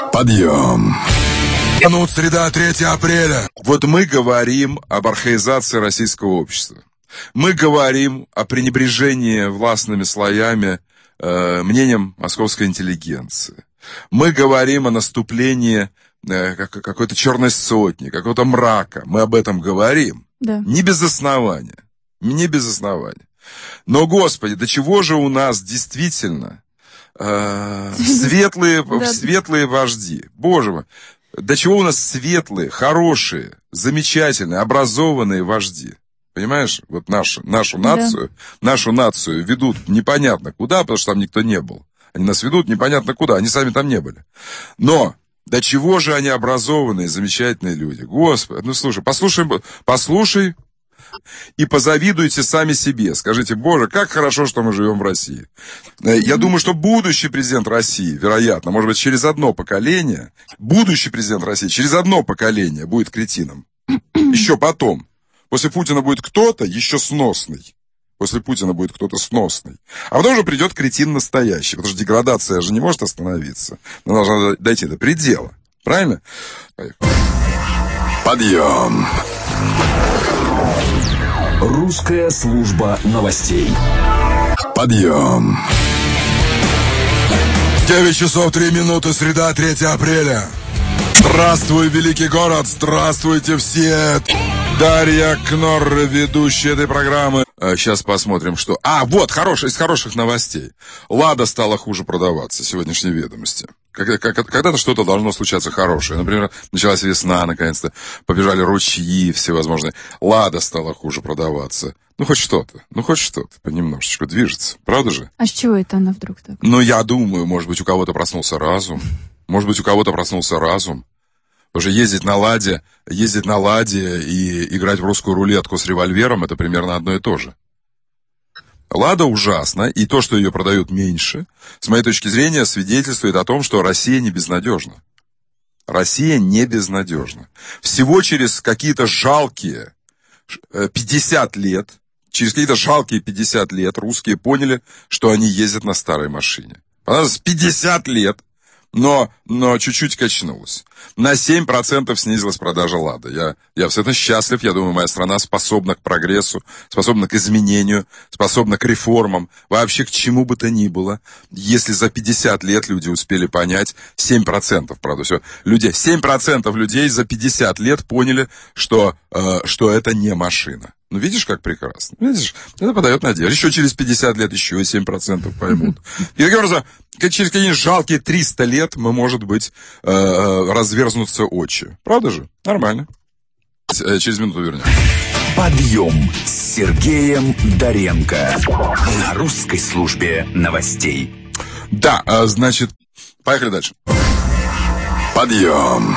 Подъем. Ну, среда, 3 апреля. Вот мы говорим об архаизации российского общества. Мы говорим о пренебрежении властными слоями мнением московской интеллигенции. Мы говорим о наступлении какой-то черной сотни, какого-то мрака. Мы об этом говорим. Да. Не без основания. Не без основания. Но, Господи, до чего же у нас действительно светлые вожди? Боже мой, до чего у нас светлые, хорошие, замечательные, образованные вожди? Понимаешь, вот нашу нацию ведут непонятно куда, потому что там никто не был. Они нас ведут непонятно куда, они сами там не были. Но до чего же они образованные, замечательные люди? Господи, ну слушай, послушай и позавидуйте сами себе. Скажите, Боже, как хорошо, что мы живем в России. Я думаю, что будущий президент России, вероятно, может быть, через одно поколение, будущий президент России через одно поколение будет кретином. Еще потом. После Путина будет кто-то еще сносный. После Путина будет кто-то сносный. А потом уже придет кретин настоящий. Потому что деградация же не может остановиться. Она должна дойти до предела. Правильно? Подъем. Русская служба новостей. Подъем. 9 часов 3 минуты, среда, 3 апреля. Здравствуй, великий город, здравствуйте все. Дарья Кнор, ведущая этой программы. Сейчас посмотрим, что... Вот, из хороших новостей. «Лада» стала хуже продаваться, сегодняшние ведомости. Когда-то что-то должно случаться хорошее. Например, началась весна, наконец-то. Побежали ручьи всевозможные. «Лада» стала хуже продаваться. Ну, хоть что-то, понемножечку движется. Правда же? А с чего это она вдруг так? Ну, я думаю, может быть, у кого-то проснулся разум. Потому что ездить на «Ладе» и играть в русскую рулетку с револьвером — это примерно одно и то же. «Лада» ужасна, и то, что ее продают меньше, с моей точки зрения, свидетельствует о том, что Россия не безнадежна. Россия не безнадежна. Всего через какие-то жалкие 50 лет, русские поняли, что они ездят на старой машине. Понадобилось 50 лет. Но чуть-чуть качнулось. На 7% снизилась продажа «Лады». Я абсолютно счастлив. Я думаю, моя страна способна к прогрессу, способна к изменению, способна к реформам. Вообще к чему бы то ни было. Если за 50 лет люди успели понять, 7%, правда, все. 7% людей за 50 лет поняли, что это не машина. Ну, видишь, как прекрасно. Видишь, это подает надежду. Еще через 50 лет еще 7% поймут. И таким образом, через какие-нибудь жалкие 300 лет мы, может быть, разверзнутся очи. Правда же? Нормально. Через минуту вернем. Подъем с Сергеем Доренко на русской службе новостей. Да, значит, поехали дальше. Подъем.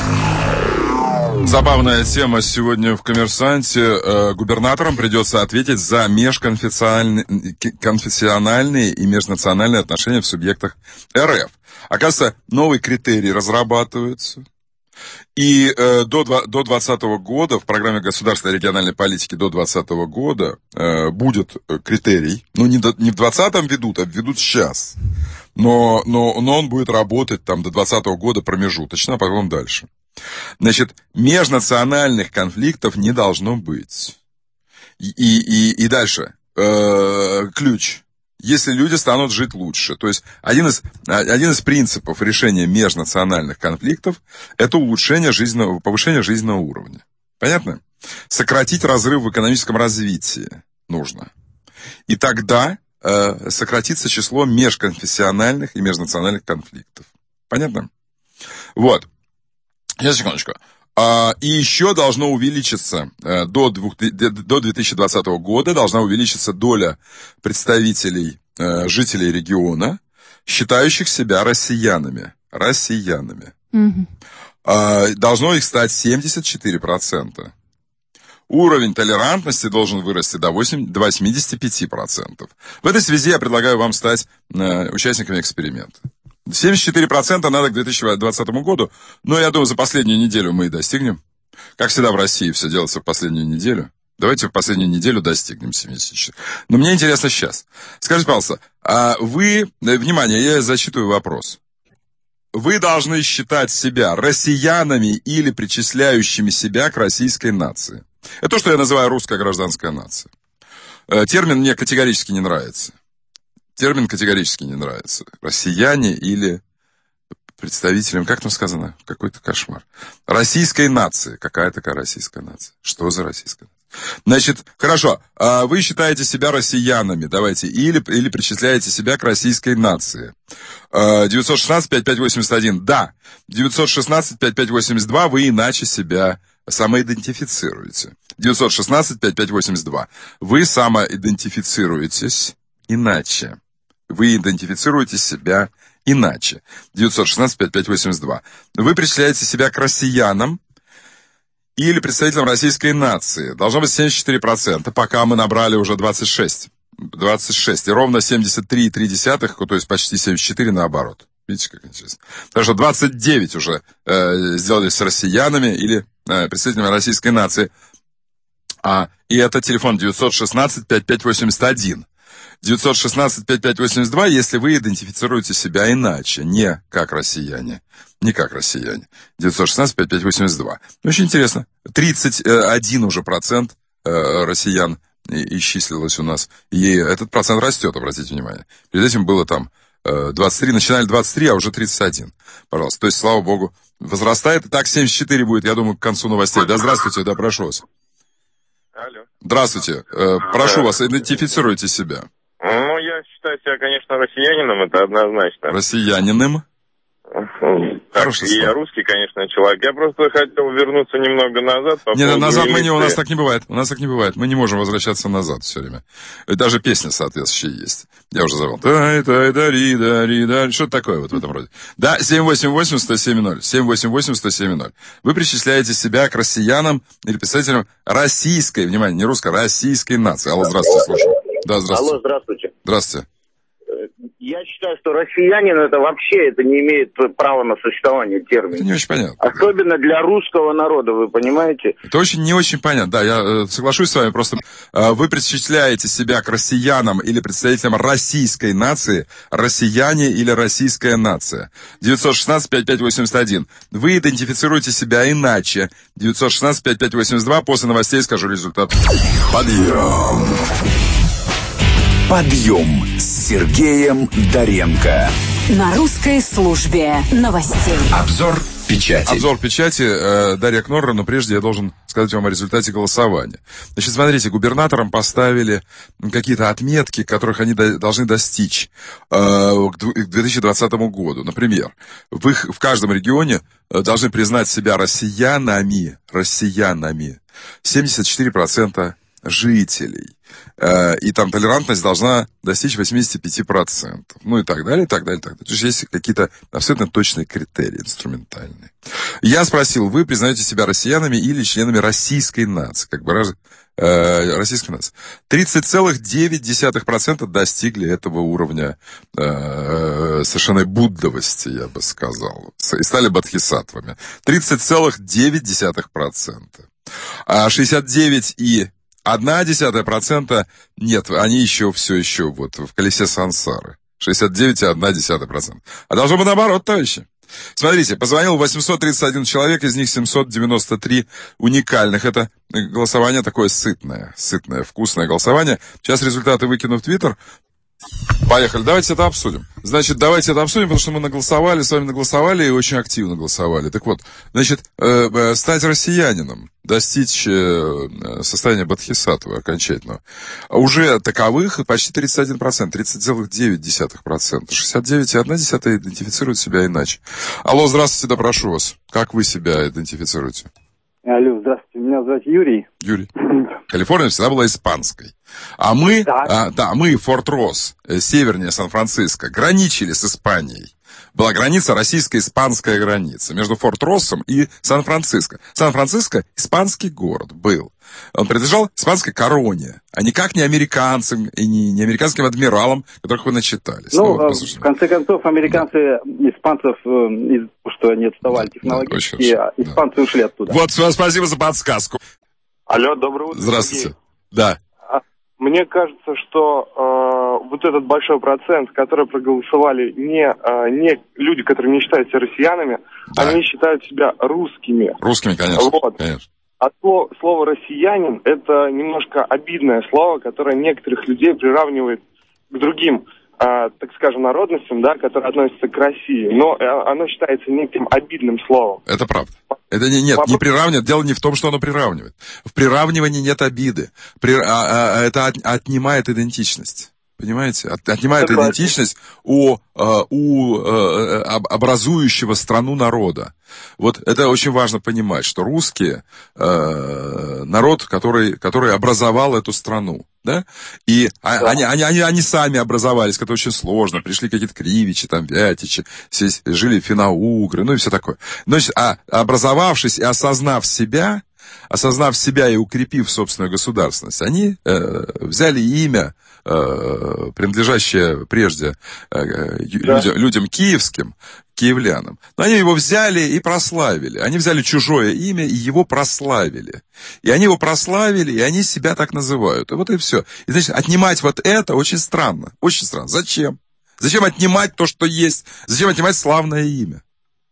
Забавная тема сегодня в «Коммерсанте». Губернаторам придется ответить за межконфессиональные и межнациональные отношения в субъектах РФ. Оказывается, новый критерий разрабатывается. И до 2020 года в программе государственной региональной политики до 2020 года будет критерий. Ну, не в 2020-м ведут, а ведут сейчас. Но он будет работать там до 2020 года промежуточно, а потом дальше. Значит, межнациональных конфликтов не должно быть. И дальше. Ключ. Если люди станут жить лучше. То есть один из принципов решения межнациональных конфликтов — это повышение жизненного уровня. Понятно? Сократить разрыв в экономическом развитии нужно. И тогда сократится число межконфессиональных и межнациональных конфликтов. Понятно? Вот. Сейчас, секундочку. И еще должно увеличиться, до 2020 года должна увеличиться доля представителей, жителей региона, считающих себя россиянами. Угу. Должно их стать 74%. Уровень толерантности должен вырасти до 85%. В этой связи я предлагаю вам стать участниками эксперимента. 74% надо к 2020 году, но я думаю, за последнюю неделю мы и достигнем. Как всегда в России все делается в последнюю неделю. Давайте в последнюю неделю достигнем 74%. Но мне интересно сейчас. Скажите, пожалуйста, внимание, я зачитываю вопрос. вы должны считать себя россиянами или причисляющими себя к российской нации. Это то, что я называю русская гражданская нация. Термин мне категорически не нравится. Россияне или представителям, как там сказано, какой-то кошмар. Российской нации. Какая такая российская нация? Что за российская нация? Значит, хорошо, вы считаете себя россиянами, давайте, или причисляете себя к российской нации. 916-5581, да. 916-5582, вы иначе себя самоидентифицируете. 916-5582, вы самоидентифицируетесь иначе. Вы идентифицируете себя иначе. 916-5582. Вы причисляете себя к россиянам или представителям российской нации. Должно быть 74%, пока мы набрали уже 26. 26. И ровно 73,3, то есть почти 74 наоборот. Видите, как интересно. Потому что 29 уже сделали с россиянами или представителями российской нации. И это телефон 916-5581. 916-5582, если вы идентифицируете себя иначе, не как россияне. 916-5582. Очень интересно. 31 уже процент россиян исчислилось у нас. И этот процент растет, обратите внимание. Перед этим было там 23, начинали 23, а уже 31. Пожалуйста. То есть, слава богу, возрастает. И так 74 будет, я думаю, к концу новостей. Да, здравствуйте, да, прошу вас. Алло. Здравствуйте. Прошу вас, идентифицируйте себя. Ну, я считаю себя, конечно, россиянином, это однозначно. Россиянином? Хорошо. И я русский, конечно, человек. Я просто хотел вернуться немного назад. Нет, назад у нас так не бывает. Мы не можем возвращаться назад все время. Даже песня соответствующая есть. Я уже забыл. Что-то такое вот в этом роде. Да, 788-107-0. 788-107-0. Вы причисляете себя к россиянам или представителям российской, внимание, не русской, российской нации. Алло, здравствуйте, слушаю. Да, здравствуйте. Алло, здравствуйте. Здравствуйте. Я считаю, что россиянин это вообще не имеет права на существование термина. Это не очень понятно. Особенно для русского народа, вы понимаете? Это не очень понятно. Да, я соглашусь с вами. Просто вы причисляете себя к россиянам или представителям российской нации, россияне или российская нация. 916-5581. Вы идентифицируете себя иначе. 916-5582. После новостей скажу результат. Подъем с Сергеем Доренко. На русской службе новостей. Обзор печати. Обзор печати. Дарья Кнорра, но прежде я должен сказать вам о результате голосования. Значит, смотрите, губернаторам поставили какие-то отметки, которых они должны достичь к 2020 году. Например, в каждом регионе должны признать себя россиянами 74% жителей. И там толерантность должна достичь 85%. Ну и так далее, и так далее, и так далее. То есть есть какие-то абсолютно точные критерии инструментальные. Я спросил, вы признаете себя россиянами или членами российской нации? Российской нации. 30,9% достигли этого уровня совершенной буддовости, я бы сказал. И стали бодхисаттвами. 30,9%. А 69,1% нет, они все еще вот в колесе сансары. 69,1%. А должно быть наоборот, товарищи. Смотрите, позвонил 831 человек, из них 793 уникальных. Это голосование такое сытное, вкусное голосование. Сейчас результаты выкину в Твиттер. Поехали, давайте это обсудим. Значит, потому что мы с вами наголосовали и очень активно голосовали. Так вот, значит, стать россиянином, достичь состояния бодхисаттвы окончательного. Уже таковых почти 31%, 30,9%. 69,1% идентифицируют себя иначе. Алло, здравствуйте, да, прошу вас. Как вы себя идентифицируете? Алло, здравствуйте, меня зовут Юрий. Юрий. Калифорния всегда была испанской. А мы, мы, Форт-Росс, севернее Сан-Франциско, граничили с Испанией. Была граница, российско-испанская граница между Форт-Россом и Сан-Франциско. Сан-Франциско – испанский город был. Он принадлежал испанской короне, а никак не американцам и не американским адмиралам, которых вы начитались. В конце концов, американцы испанцев, из-за того, что они отставали технологически, испанцы ушли оттуда. Вот, спасибо за подсказку. Алло, доброе утро. Здравствуйте. Да. Мне кажется, что вот этот большой процент, которые проголосовали не люди, которые не считают себя россиянами, да. Они считают себя русскими. Русскими, конечно. Вот. Конечно. А слово «россиянин» — это немножко обидное слово, которое некоторых людей приравнивает к другим, так скажем, народностям, да, которые относятся к России. Но оно считается неким обидным словом. Это правда. Это не приравнивает. Дело не в том, что оно приравнивает. В приравнивании нет обиды. Это отнимает идентичность. Понимаете? Отнимает идентичность у образующего страну народа. Вот это очень важно понимать, что русские народ, который образовал эту страну. Да? И они сами образовались, это очень сложно. Пришли какие-то кривичи, там, вятичи, здесь жили финно-угры, ну и все такое. Значит, образовавшись и осознав себя и укрепив собственную государственность, они взяли имя, принадлежащее прежде людям киевским, киевлянам. Но они его взяли и прославили. Они взяли чужое имя и его прославили. И они его прославили, и они себя так называют. И вот и все. И, значит, отнимать вот это очень странно. Очень странно. Зачем? Зачем отнимать то, что есть? Зачем отнимать славное имя?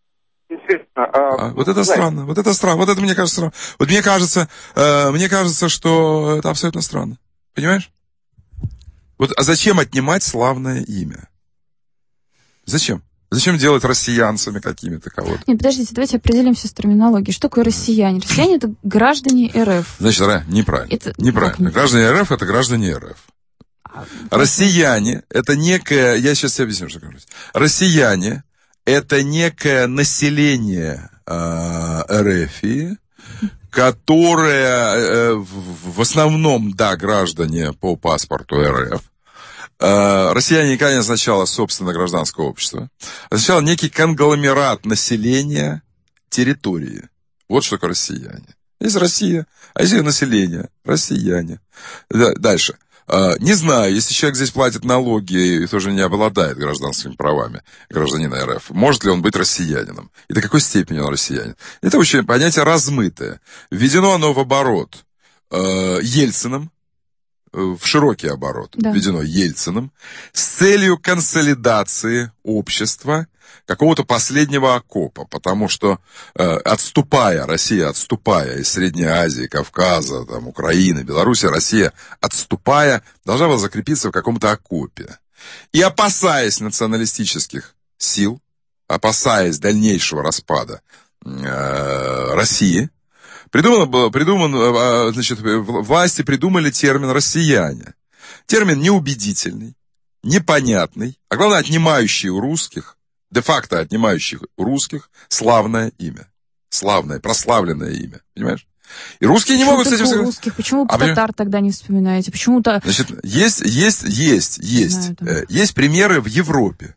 Вот это странно. Вот это странно. Вот это мне кажется странно. Вот мне кажется, что это абсолютно странно. Понимаешь? Вот, а зачем отнимать славное имя? Зачем? Зачем делать россиянцами какими-то кого-то? Нет, подождите, давайте определимся с терминологией. Что такое россияне? Россияне — это граждане РФ. Значит, неправильно. Неправильно. Граждане РФ — это граждане РФ. Россияне — это некое... Я сейчас тебе объясню, что говорю. Россияне — это некое население РФ, которое в основном, да, граждане по паспорту РФ. Россияне никогда не означало, собственно, гражданское общество. Означало некий конгломерат населения территории. Вот что такое россияне. Есть Россия, а есть население. Россияне. Дальше. Не знаю, если человек здесь платит налоги и тоже не обладает гражданскими правами гражданина РФ, может ли он быть россиянином? И до какой степени он россиянин? Это очень понятие размытое. Введено оно в оборот Ельциным, в широкий оборот, да. Введено Ельциным, с целью консолидации общества, какого-то последнего окопа, потому что Россия отступая из Средней Азии, Кавказа, там, Украины, Беларуси, Россия отступая, должна была закрепиться в каком-то окопе. И опасаясь националистических сил, опасаясь дальнейшего распада России, власти придумали термин «россияне». Термин неубедительный, непонятный, а главное, отнимающий у русских, де-факто отнимающих у русских славное имя. Славное, прославленное имя. Понимаешь? И русские не могут с этим... Русских? Почему татар тогда не вспоминаете? Почему-то... Значит, есть примеры в Европе.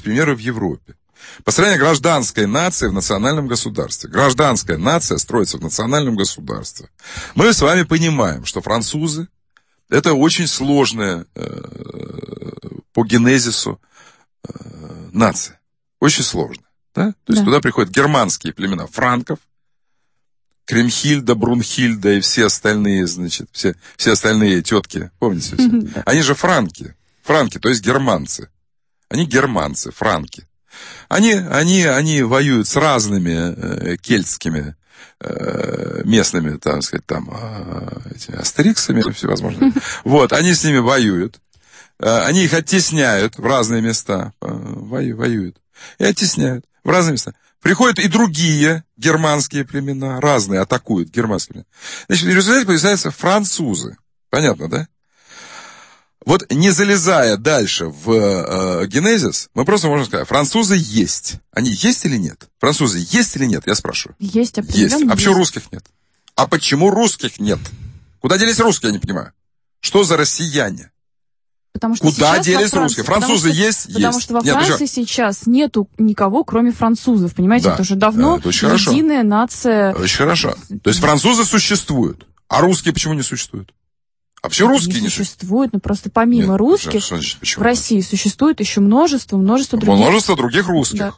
Построение гражданской нации в национальном государстве. Гражданская нация строится в национальном государстве. Мы с вами понимаем, что французы — это очень сложная по генезису нация. Очень сложная. Да? То есть туда приходят германские племена франков, Кремхильда, Брунхильда и все остальные, значит, все остальные тетки, помните? Они же франки, то есть германцы. Они германцы, франки. Они воюют с разными кельтскими местными, так сказать, там, этими астериксами, всевозможными. Вот, они с ними воюют. Они их оттесняют в разные места. Воюют. И оттесняют в разные места. Приходят и другие германские племена, разные, атакуют германские племена. Значит, в результате появляются французы. Понятно, да? Вот не залезая дальше в генезис, мы просто можем сказать, французы есть. Они есть или нет? Французы есть или нет? Я спрашиваю. Есть, определенно. Есть. А почему русских нет? А почему русских нет? Куда делись русские, я не понимаю. Что за россияне? Потому что куда делись русские? Французы есть? Потому что во Франции сейчас нету никого, кроме французов. Понимаете, да. Это уже давно единая нация. Очень хорошо. То есть французы существуют, а русские почему не существуют? А почему русские не существуют? Но просто помимо русских в России существует еще множество других. Множество других русских. Да.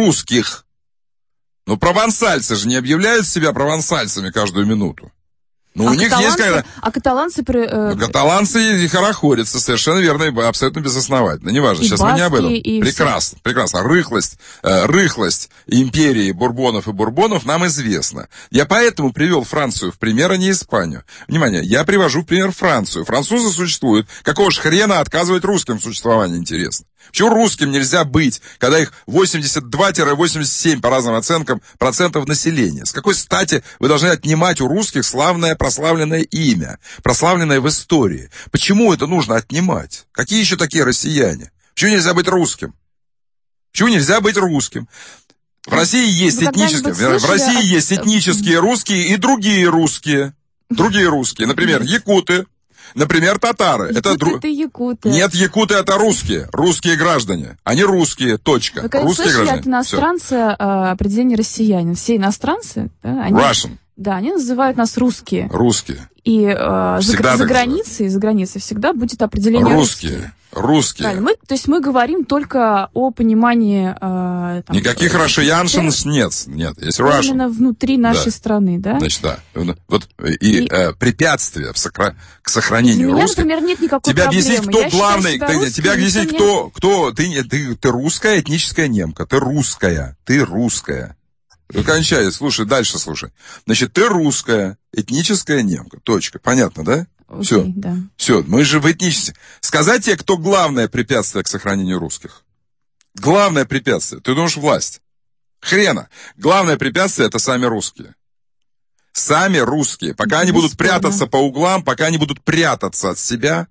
Русских. Но провансальцы же не объявляют себя провансальцами каждую минуту. Ну, у них есть когда... А каталанцы... Каталанцы хорохорятся, совершенно верно, и абсолютно безосновательно. Неважно, сейчас мы не об этом. Прекрасно, прекрасно. Рыхлость империи бурбонов и бурбонов нам известна. Я поэтому привел Францию в пример, а не Испанию. Внимание, я привожу в пример Францию. Французы существуют. Какого ж хрена отказывать русским в существовании, интересно? Почему русским нельзя быть, когда их 82-87 по разным оценкам процентов населения? С какой стати вы должны отнимать у русских славное, прославленное имя, прославленное в истории? Почему это нужно отнимать? Какие еще такие россияне? Почему нельзя быть русским? Почему нельзя быть русским? В России есть этнические русские и другие русские. Другие русские, например, якуты. Например, татары. Это якуты. Нет, якуты это русские граждане. Они русские, точка. Вы когда слышали от иностранца определение россиянин? Все иностранцы, да, они, Russian. Да, они называют нас русские. Русские. И за границей всегда будет определение русские. Правильно. То есть мы говорим только о понимании... Никаких россияншин нет. Есть Russian. Именно внутри нашей страны, да? Значит, да. Вот, и препятствия к сохранению русских... например, нет никакой тебя проблемы. Объяснить, кто главный... Тебя объяснить, кто... Ты русская этническая немка. Ты русская. Кончай, слушай, дальше слушай. Значит, ты русская этническая немка. Точка. Понятно, да? Все. Да. Все, мы же в этничности. Сказать тебе, кто главное препятствие к сохранению русских? Главное препятствие. Ты думаешь, власть? Хрена. Главное препятствие — это сами русские. Сами русские. Пока они будут прятаться по углам, пока они будут прятаться от себя,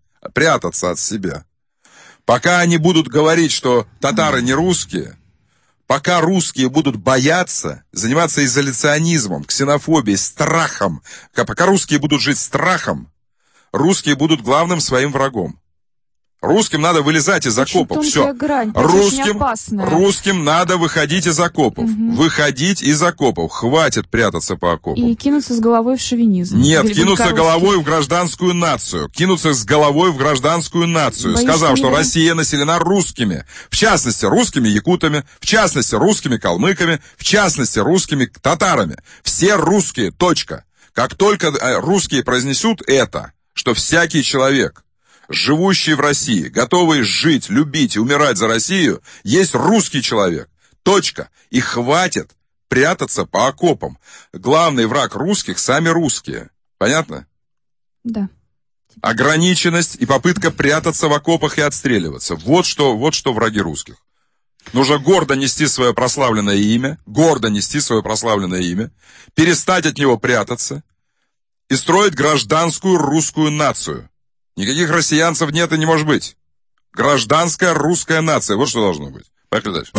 пока они будут говорить, что татары не русские, пока русские будут бояться, заниматься изоляционизмом, ксенофобией, страхом, пока русские будут жить страхом, русские будут главным своим врагом. Русским надо вылезать из окопов. Все. Русским надо выходить из окопов. Выходить из окопов. Хватит прятаться по окопам. И кинуться с головой в шовинизм. Нет, кинуться головой в гражданскую нацию. Сказав, что Россия населена русскими. В частности, русскими якутами. В частности, русскими калмыками. В частности, русскими татарами. Все русские. Точка. Как только русские произнесут это, что всякий человек, живущий в России, готовый жить, любить и умирать за Россию, есть русский человек. Точка. И хватит прятаться по окопам. Главный враг русских — сами русские. Понятно? Да. Ограниченность и попытка прятаться в окопах и отстреливаться. Вот что враги русских. Нужно гордо нести свое прославленное имя, перестать от него прятаться и строить гражданскую русскую нацию. Никаких россиянцев нет и не может быть. Гражданская русская нация. Вот что должно быть. Поехали дальше.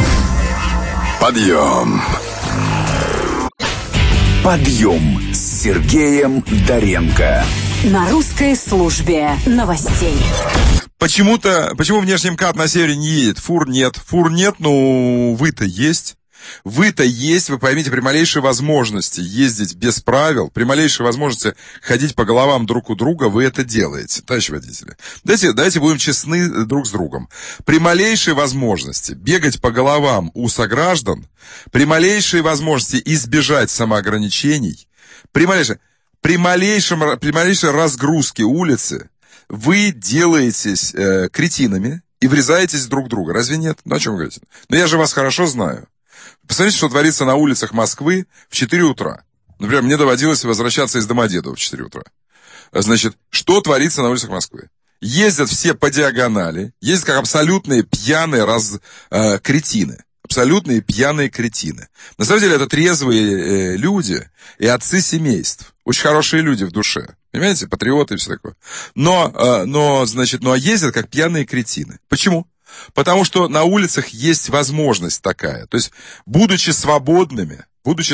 Подъем с Сергеем Доренко. На русской службе новостей. Почему внешний МКАД на севере не едет? Фур нет, но вы-то есть. Вы-то есть, вы поймите, при малейшей возможности ездить без правил, при малейшей возможности ходить по головам друг у друга, вы это делаете, товарищи водители. Давайте будем честны друг с другом. При малейшей возможности бегать по головам у сограждан, при малейшей возможности избежать самоограничений, при малейшей разгрузке улицы, вы делаетесь кретинами и врезаетесь друг в друга. Разве нет? Ну, о чем вы говорите? Но я же вас хорошо знаю. Посмотрите, что творится на улицах Москвы в 4 утра. Например, мне доводилось возвращаться из Домодедово в 4 утра. Значит, что творится на улицах Москвы? Ездят все по диагонали, ездят как абсолютные пьяные кретины. Абсолютные пьяные кретины. На самом деле это трезвые люди и отцы семейств. Очень хорошие люди в душе. Понимаете? Патриоты и все такое. Но ездят как пьяные кретины. Почему? Потому что на улицах есть возможность такая. То есть, будучи свободными,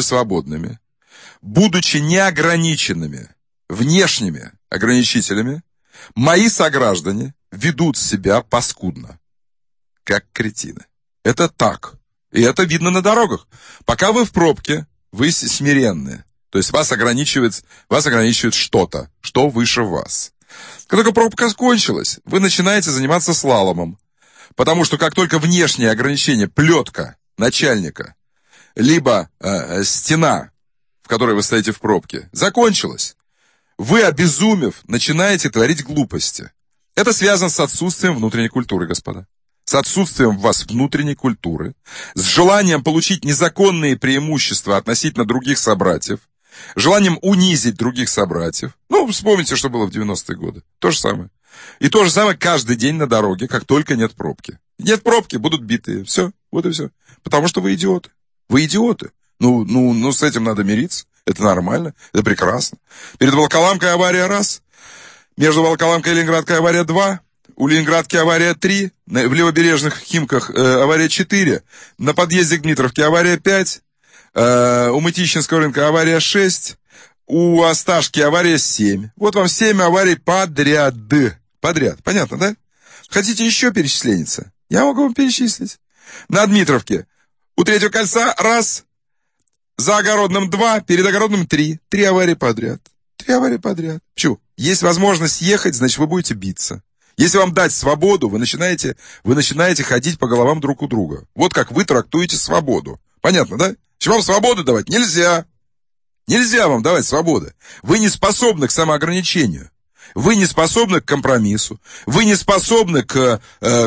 будучи неограниченными внешними ограничителями, мои сограждане ведут себя паскудно, как кретины. Это так. И это видно на дорогах. Пока вы в пробке, вы смиренные. То есть вас ограничивает что-то, что выше вас. Как только пробка кончилась, вы начинаете заниматься слаломом. Потому что как только внешнее ограничение, плетка начальника, либо стена, в которой вы стоите в пробке, закончилась, вы, обезумев, начинаете творить глупости. Это связано с отсутствием внутренней культуры, господа. С отсутствием у вас внутренней культуры, с желанием получить незаконные преимущества относительно других собратьев, желанием унизить других собратьев. Ну, вспомните, что было в 90-е годы. То же самое. И то же самое каждый день на дороге, как только нет пробки. Нет пробки, будут битые. Все, вот и все. Потому что вы идиоты. Вы идиоты. Ну, с этим надо мириться. Это нормально, это прекрасно. Перед Волоколамкой авария раз. Между Волоколамкой и Ленинградкой авария 2. У Ленинградки авария 3. В левобережных Химках авария 4. На подъезде к Дмитровке авария 5. У Мытищинского рынка авария 6. У Осташки авария 7. Вот вам 7 аварий подряд. Подряд. Понятно, да? Хотите еще перечислениться? Я могу вам перечислить. На Дмитровке у Третьего кольца раз. За Огородным 2, перед Огородным 3. 3 аварии подряд. 3 аварии подряд. Почему? Есть возможность ехать, значит, вы будете биться. Если вам дать свободу, вы начинаете ходить по головам друг у друга. Вот как вы трактуете свободу. Понятно, да? Если вам свободу давать нельзя. Нельзя вам давать свободу. Вы не способны к самоограничению. Вы не способны к компромиссу. Вы не способны к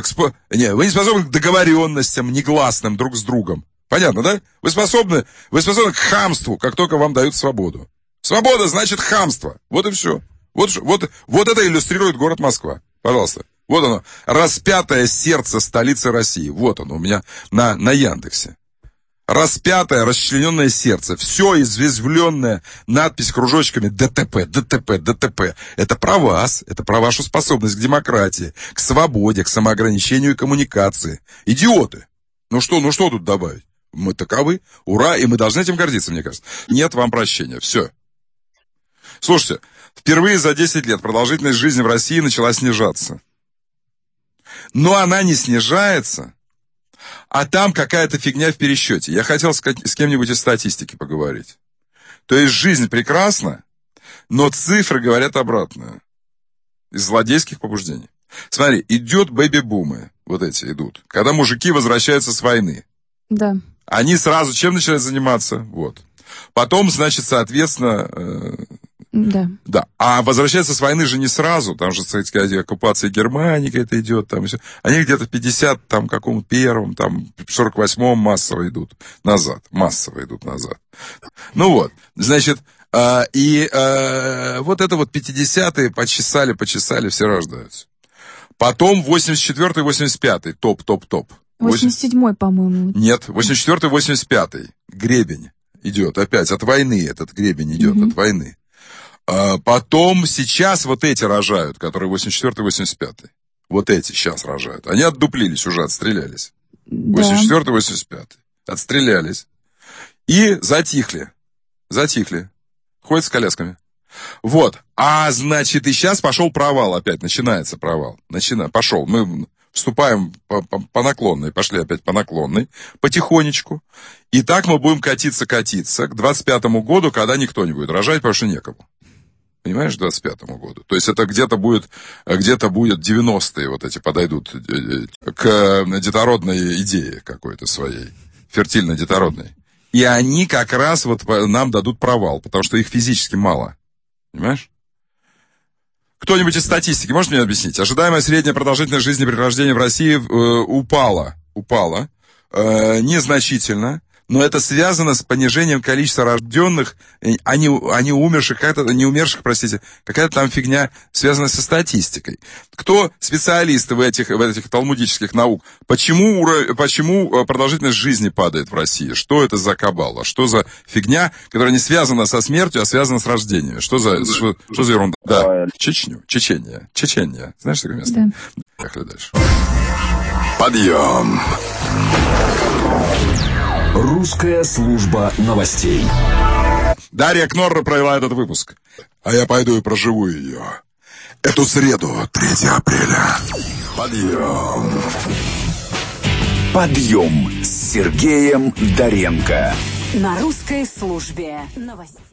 договоренностям негласным друг с другом. Понятно, да? Вы способны к хамству, как только вам дают свободу. Свобода значит хамство. Вот и все. Вот это иллюстрирует город Москва. Пожалуйста. Вот оно. Распятое сердце столицы России. Вот оно у меня на Яндексе. Распятое, расчлененное сердце. Все извествленное, надпись кружочками ДТП, ДТП, ДТП. Это про вас, это про вашу способность к демократии, к свободе, к самоограничению и коммуникации. Идиоты. Ну что тут добавить? Мы таковы. Ура, и мы должны этим гордиться, мне кажется. Нет вам прощения. Все. Слушайте, впервые за 10 лет продолжительность жизни в России начала снижаться. Но она не снижается, а там какая-то фигня в пересчете. Я хотел с кем-нибудь из статистики поговорить. То есть жизнь прекрасна, но цифры говорят обратное. Из злодейских побуждений. Смотри, идет бэби-бумы. Вот эти идут. Когда мужики возвращаются с войны. Да. Они сразу чем начинают заниматься? Вот. Потом, значит, соответственно... Да. А возвращаются с войны же не сразу. Там же, кстати, оккупация Германии какая-то идет. Там все. Они где-то в 50, там, каком-то первом, там, в 48-м массово идут назад. Ну вот. Значит, вот это вот 50-е почесали, все рождаются. Потом 84-й, 85-й. Топ. 87-й, по-моему. Нет, 84-й, 85-й. Гребень идет опять. От войны этот гребень идет, от войны. Потом сейчас вот эти рожают, которые 84-й, 85-й. Вот эти сейчас рожают. Они отдуплились уже, отстрелялись. Да. 84-й, 85-й. Отстрелялись. И затихли. Ходят с колясками. Вот. А значит, и сейчас пошел провал опять. Начинается провал. Пошел. Мы вступаем по наклонной. Пошли опять по наклонной. Потихонечку. И так мы будем катиться к 25-му году, когда никто не будет рожать, потому что некому. Понимаешь, к 25-му году. То есть это где-то будет 90-е вот эти подойдут к детородной идее какой-то своей. Фертильно-детородной. И они как раз вот нам дадут провал, потому что их физически мало. Понимаешь? Кто-нибудь из статистики может мне объяснить? Ожидаемая средняя продолжительность жизни при рождении в России упала незначительно, но это связано с понижением количества рожденных, а не умерших, какая-то там фигня связана со статистикой. Кто специалисты в этих талмудических наук? Почему продолжительность жизни падает в России? Что это за кабала? Что за фигня, которая не связана со смертью, а связана с рождением? Что за ерунда? Да, Чечения. Знаешь такое место? Да. Поехали дальше. Подъем. Русская служба новостей. Дарья Кнорра провела этот выпуск. А я пойду и проживу ее. Эту среду, 3 апреля. Подъем. Подъем с Сергеем Доренко. На русской службе новостей.